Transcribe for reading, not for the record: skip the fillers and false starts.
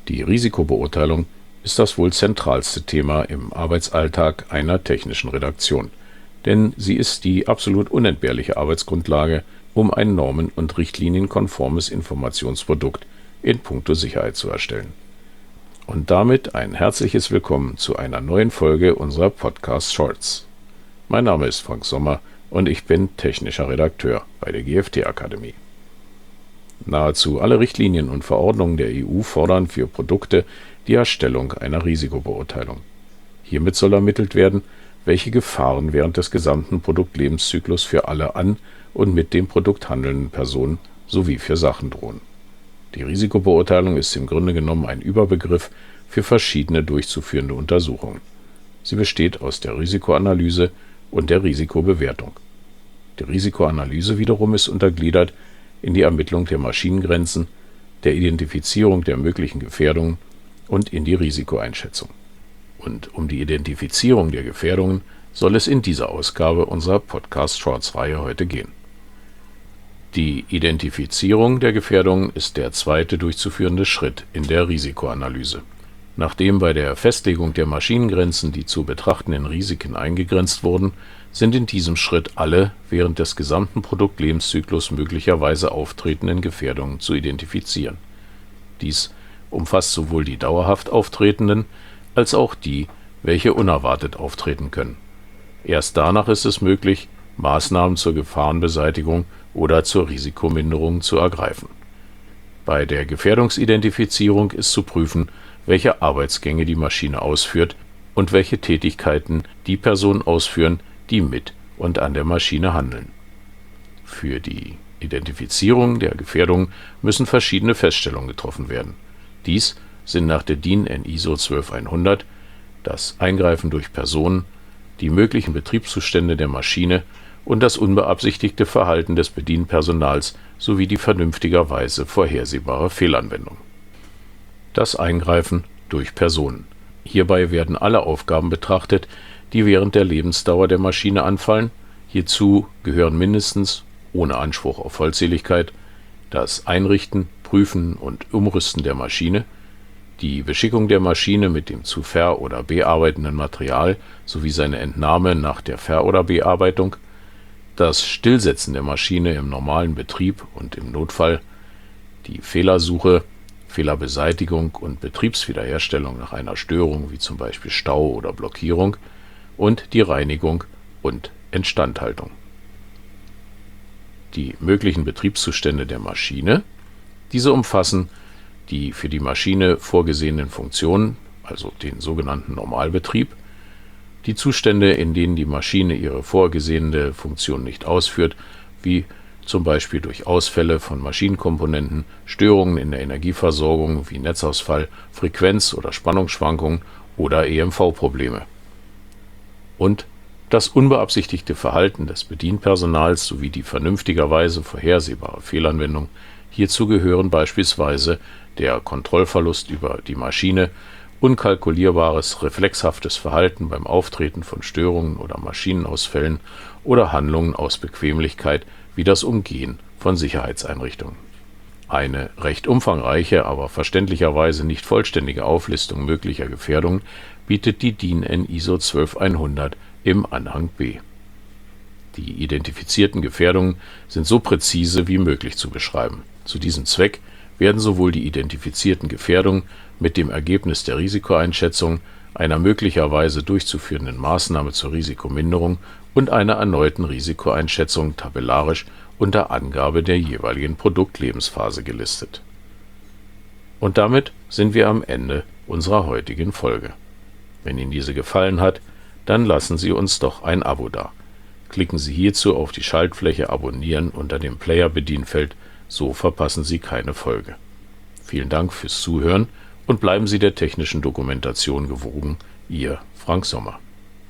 Die Risikobeurteilung ist das wohl zentralste Thema im Arbeitsalltag einer technischen Redaktion, denn sie ist die absolut unentbehrliche Arbeitsgrundlage, um ein normen- und richtlinienkonformes Informationsprodukt in puncto Sicherheit zu erstellen. Und damit ein herzliches Willkommen zu einer neuen Folge unserer Podcast Shorts. Mein Name ist Frank Sommer und ich bin technischer Redakteur bei der GFT Akademie. Nahezu alle Richtlinien und Verordnungen der EU fordern für Produkte die Erstellung einer Risikobeurteilung. Hiermit soll ermittelt werden, welche Gefahren während des gesamten Produktlebenszyklus für alle an und mit dem Produkt handelnden Personen sowie für Sachen drohen. Die Risikobeurteilung ist im Grunde genommen ein Überbegriff für verschiedene durchzuführende Untersuchungen. Sie besteht aus der Risikoanalyse und der Risikobewertung. Die Risikoanalyse wiederum ist untergliedert in die Ermittlung der Maschinengrenzen, der Identifizierung der möglichen Gefährdungen und in die Risikoeinschätzung. Und um die Identifizierung der Gefährdungen soll es in dieser Ausgabe unserer Podcast-Shorts-Reihe heute gehen. Die Identifizierung der Gefährdungen ist der zweite durchzuführende Schritt in der Risikoanalyse. Nachdem bei der Festlegung der Maschinengrenzen die zu betrachtenden Risiken eingegrenzt wurden, sind in diesem Schritt alle während des gesamten Produktlebenszyklus möglicherweise auftretenden Gefährdungen zu identifizieren. Dies umfasst sowohl die dauerhaft auftretenden als auch die, welche unerwartet auftreten können. Erst danach ist es möglich, Maßnahmen zur Gefahrenbeseitigung oder zur Risikominderung zu ergreifen. Bei der Gefährdungsidentifizierung ist zu prüfen, welche Arbeitsgänge die Maschine ausführt und welche Tätigkeiten die Personen ausführen, die mit und an der Maschine handeln. Für die Identifizierung der Gefährdung müssen verschiedene Feststellungen getroffen werden. Dies sind nach der DIN EN ISO 12100 das Eingreifen durch Personen, die möglichen Betriebszustände der Maschine und das unbeabsichtigte Verhalten des Bedienpersonals sowie die vernünftigerweise vorhersehbare Fehlanwendung. Das Eingreifen durch Personen. Hierbei werden alle Aufgaben betrachtet, die während der Lebensdauer der Maschine anfallen. Hierzu gehören mindestens, ohne Anspruch auf Vollzähligkeit, das Einrichten, Prüfen und Umrüsten der Maschine, die Beschickung der Maschine mit dem zu ver- oder bearbeitenden Material sowie seine Entnahme nach der Ver- oder Bearbeitung, das Stillsetzen der Maschine im normalen Betrieb und im Notfall, die Fehlersuche, Fehlerbeseitigung und Betriebswiederherstellung nach einer Störung wie zum Beispiel Stau oder Blockierung und die Reinigung und Instandhaltung. Die möglichen Betriebszustände der Maschine. Diese umfassen die für die Maschine vorgesehenen Funktionen, also den sogenannten Normalbetrieb, die Zustände, in denen die Maschine ihre vorgesehene Funktion nicht ausführt, wie zum Beispiel durch Ausfälle von Maschinenkomponenten, Störungen in der Energieversorgung wie Netzausfall, Frequenz- oder Spannungsschwankungen oder EMV-Probleme. Und das unbeabsichtigte Verhalten des Bedienpersonals sowie die vernünftigerweise vorhersehbare Fehlanwendung. Hierzu gehören beispielsweise der Kontrollverlust über die Maschine, unkalkulierbares, reflexhaftes Verhalten beim Auftreten von Störungen oder Maschinenausfällen oder Handlungen aus Bequemlichkeit wie das Umgehen von Sicherheitseinrichtungen. Eine recht umfangreiche, aber verständlicherweise nicht vollständige Auflistung möglicher Gefährdungen bietet die DIN EN ISO 12100 im Anhang B. Die identifizierten Gefährdungen sind so präzise wie möglich zu beschreiben. Zu diesem Zweck werden sowohl die identifizierten Gefährdungen mit dem Ergebnis der Risikoeinschätzung, einer möglicherweise durchzuführenden Maßnahme zur Risikominderung und einer erneuten Risikoeinschätzung tabellarisch unter Angabe der jeweiligen Produktlebensphase gelistet. Und damit sind wir am Ende unserer heutigen Folge. Wenn Ihnen diese gefallen hat, dann lassen Sie uns doch ein Abo da. Klicken Sie hierzu auf die Schaltfläche Abonnieren unter dem Player-Bedienfeld, so verpassen Sie keine Folge. Vielen Dank fürs Zuhören und bleiben Sie der technischen Dokumentation gewogen. Ihr Frank Sommer.